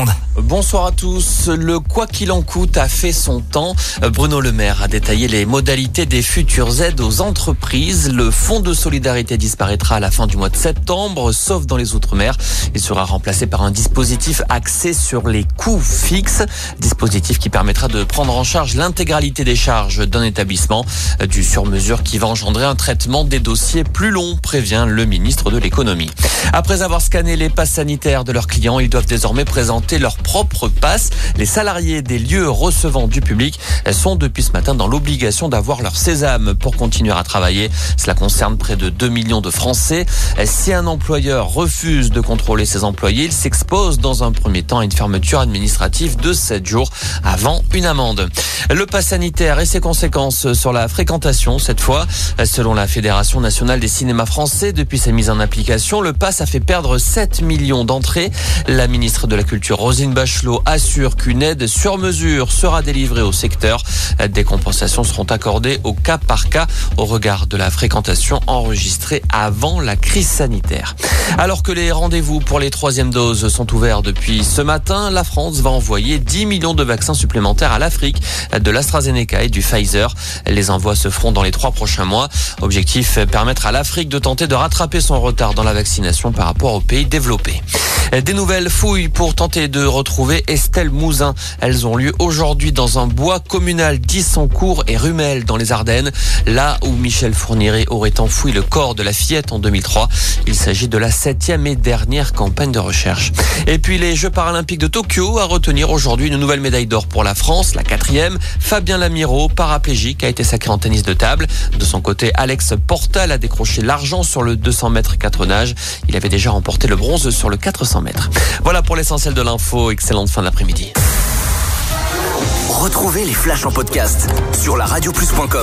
monde. Bonsoir à tous. Le quoi qu'il en coûte a fait son temps. Bruno Le Maire a détaillé les modalités des futures aides aux entreprises. Le fonds de solidarité disparaîtra à la fin du mois de septembre, sauf dans les Outre-mer. Il sera remplacé par un dispositif axé sur les coûts fixes. Dispositif qui permettra de prendre en charge l'intégralité des charges d'un établissement. Du sur-mesure qui va engendrer un traitement des dossiers plus long, prévient le ministre de l'économie. Après avoir scanné les passes sanitaires de leurs clients, ils doivent désormais présenter leur propre passe. Les salariés des lieux recevant du public sont depuis ce matin dans l'obligation d'avoir leur sésame pour continuer à travailler. Cela concerne près de 2 millions de Français. Si un employeur refuse de contrôler ses employés, il s'expose dans un premier temps à une fermeture administrative de 7 jours avant une amende. Le pass sanitaire et ses conséquences sur la fréquentation cette fois. Selon la Fédération nationale des cinémas français, depuis sa mise en application, le pass a fait perdre 7 millions d'entrées. La ministre de la Culture, Roselyne Bachelot, assure qu'une aide sur mesure sera délivrée au secteur. Des compensations seront accordées au cas par cas au regard de la fréquentation enregistrée avant la crise sanitaire. Alors que les rendez-vous pour les 3e doses sont ouverts depuis ce matin, la France va envoyer 10 millions de vaccins supplémentaires à l'Afrique, de l'AstraZeneca et du Pfizer. Les envois se feront dans les 3 prochains mois. Objectif, permettre à l'Afrique de tenter de rattraper son retard dans la vaccination par rapport aux pays développés. Des nouvelles fouilles pour tenter de retrouver Estelle Mouzin. Elles ont lieu aujourd'hui dans un bois communal d'Issancourt et Rumel dans les Ardennes, là où Michel Fourniret aurait enfoui le corps de la fillette en 2003. Il s'agit de la 7e et dernière campagne de recherche. Et puis les Jeux paralympiques de Tokyo, à retenir aujourd'hui une nouvelle médaille d'or pour la France, la 4e. Fabien Lamiraud, paraplégique, a été sacré en tennis de table. De son côté, Alex Portal a décroché l'argent sur le 200 mètres 4 nages. Il avait déjà remporté le bronze sur le 400 mètres. Voilà pour l'essentiel de l'info. Excellente fin d'après-midi. Retrouvez les flashs en podcast sur la radioplus.com.